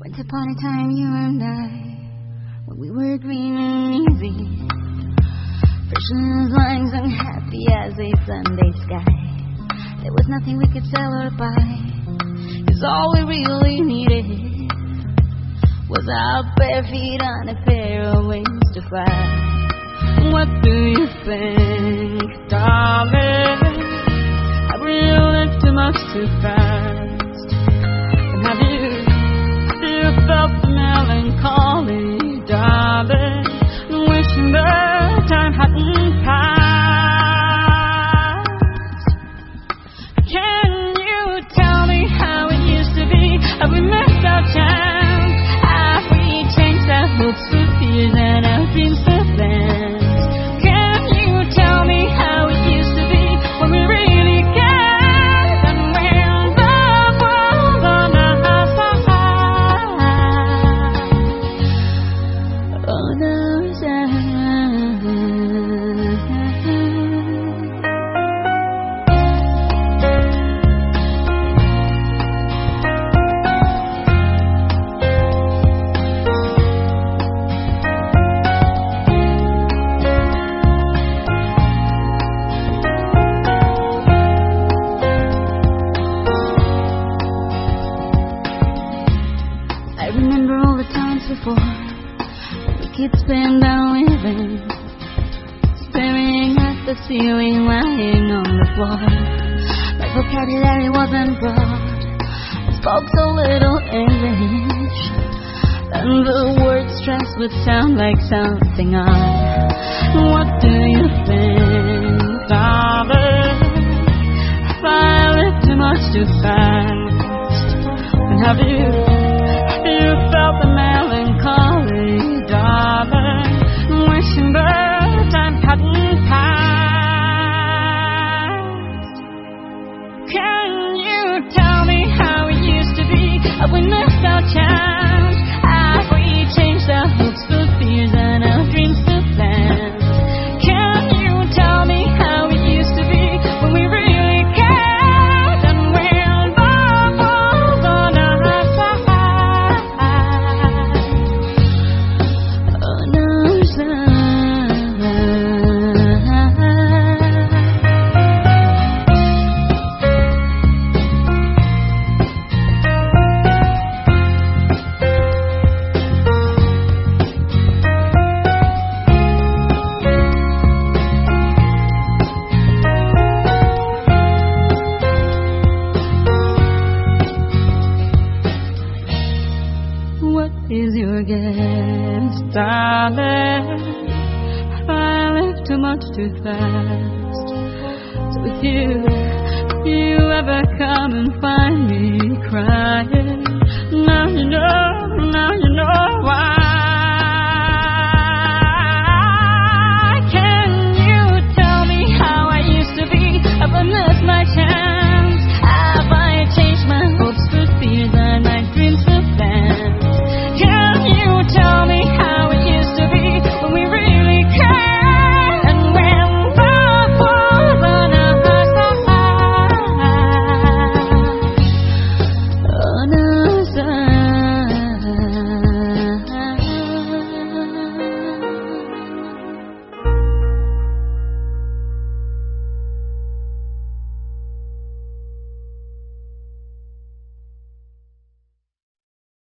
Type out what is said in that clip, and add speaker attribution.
Speaker 1: Once upon a time, you and I, when we were green and easy, fresh as lines and happy as a Sunday sky. There was nothing we could sell or buy, 'cause all we really needed was our bare feet on a pair of wings to fly. What do you think, darling? Have we lived too much too fast? And have you felt the melancholy, darling, wishing the time hadn't passed? Can you tell me how it used to be? Have we missed our chance? Have we changed our hopes for fears and our dreams for plans? Can you tell me how it used to be when we really cared and when the world on our side? On our side. I remember all the times before we could spend our living staring at the ceiling, lying on the floor. My vocabulary wasn't broad, I spoke so little English, and the word stress would sound like something odd. What do you think, darling? Have I lived too much too fast? And have you felt the melancholy, darling, wishing the time hadn't passed? Can you tell me how it used to be? Have we missed our chance? Have we changed our hopes for fears and our dreams for plans? Can you tell me how it used to be when we really cared and when the world on our side? On our side. What is your guess, darling? Have I lived too much too fast? So if you ever come